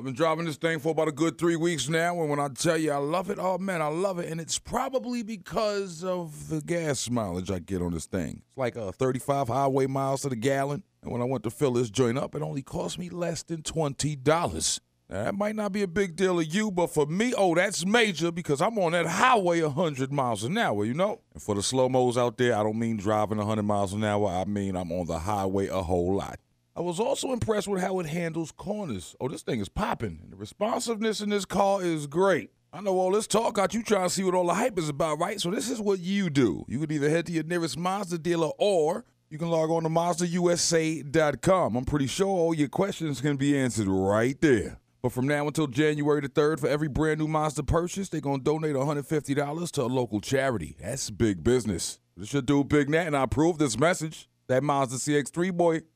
been driving this thing for about a good 3 weeks now, and when I tell you I love it, oh man, I love it, and it's probably because of the gas mileage I get on this thing. It's like 35 highway miles to the gallon, and when I went to fill this joint up, it only cost me less than $20. Now, that might not be a big deal to you, but for me, oh, that's major because I'm on that highway 100 miles an hour, you know? And for the slow-mos out there, I don't mean driving 100 miles an hour. I mean I'm on the highway a whole lot. I was also impressed with how it handles corners. Oh, this thing is popping. And the responsiveness in this car is great. I know all this talk got you trying to see what all the hype is about, right? So this is what you do. You can either head to your nearest Mazda dealer or you can log on to MazdaUSA.com. I'm pretty sure all your questions can be answered right there. But from now until January the 3rd, for every brand new Mazda purchase, they're going to donate $150 to a local charity. That's big business. This your dude, Big Nat, and I approve this message. That Mazda CX-3 boy.